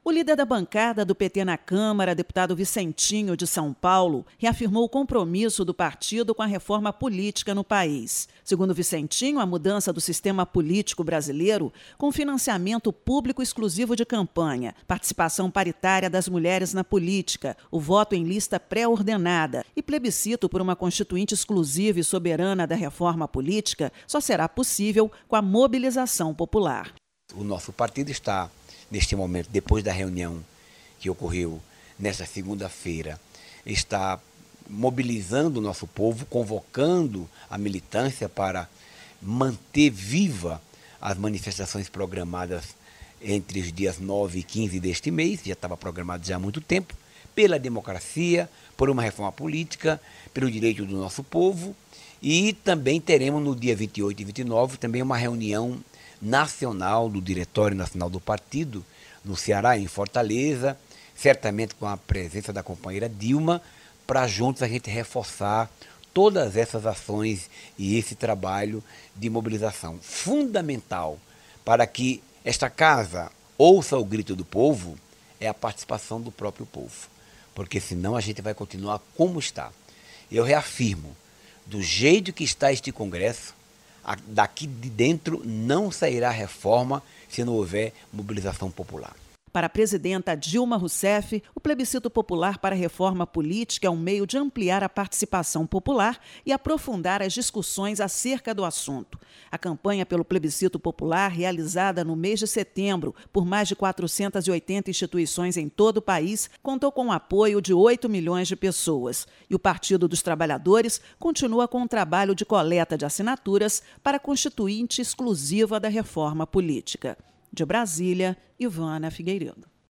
O líder da bancada do PT na Câmara, deputado Vicentinho de São Paulo, reafirmou o compromisso do partido com a reforma política no país. Segundo Vicentinho, a mudança do sistema político brasileiro, com financiamento público exclusivo de campanha, participação paritária das mulheres na política, o voto em lista pré-ordenada e plebiscito por uma constituinte exclusiva e soberana da reforma política, só será possível com a mobilização popular. O nosso partido está, neste momento, depois da reunião que ocorreu nesta segunda-feira, está mobilizando o nosso povo, convocando a militância para manter viva as manifestações programadas entre os dias 9 e 15 deste mês, já estava programado já há muito tempo, pela democracia, por uma reforma política, pelo direito do nosso povo, e também teremos no dia 28 e 29 também uma reunião nacional do Diretório Nacional do Partido, no Ceará, em Fortaleza, certamente com a presença da companheira Dilma, para juntos a gente reforçar todas essas ações e esse trabalho de mobilização fundamental para que esta casa ouça o grito do povo, é a participação do próprio povo, porque senão a gente vai continuar como está. Eu reafirmo, do jeito que está este Congresso, daqui de dentro não sairá reforma se não houver mobilização popular. Para a presidenta Dilma Rousseff, o plebiscito popular para a reforma política é um meio de ampliar a participação popular e aprofundar as discussões acerca do assunto. A campanha pelo plebiscito popular, realizada no mês de setembro por mais de 480 instituições em todo o país, contou com o apoio de 8 milhões de pessoas. E o Partido dos Trabalhadores continua com o trabalho de coleta de assinaturas para a constituinte exclusiva da reforma política. De Brasília, Ivana Figueiredo.